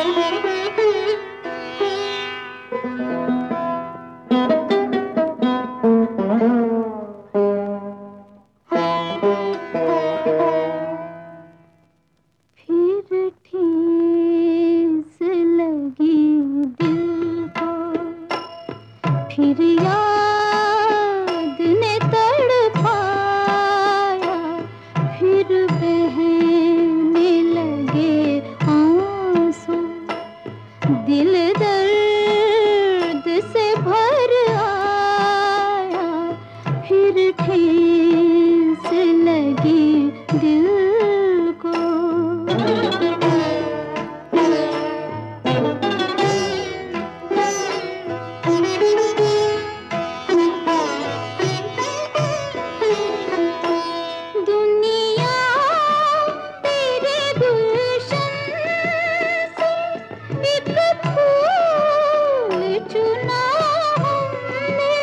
फिर ठेस लगी दिल को, फिर याद ने तड़पाया, फिर बहने लगे आंसू, दिल दर्द से भर आया, फिर ठेस लगी दिल को। दुनिया तेरे गुलशन से एक फूल चुना हमने,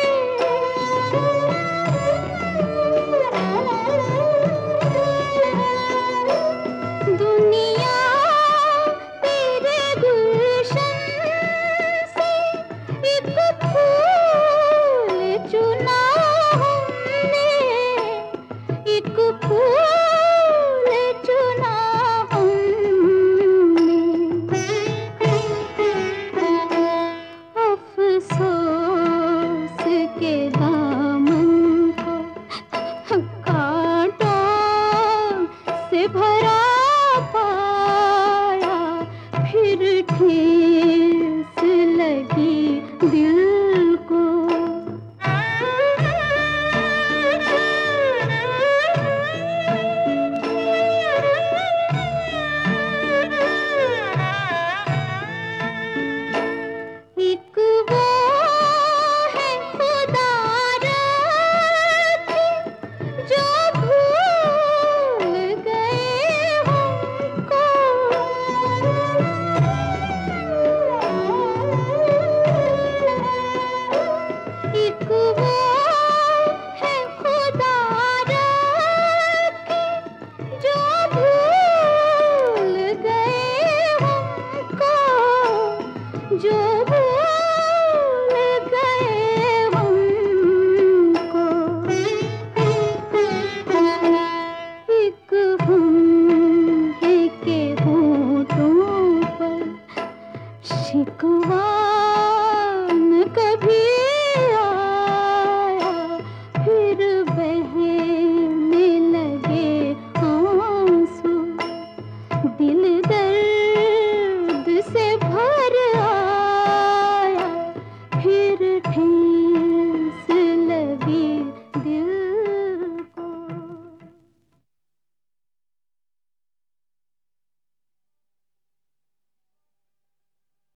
दुनिया तेरे गुलशन से एक फूल चुना हमने, एक फूल चुना हमने। अफसोस के दामन को कांटों से भर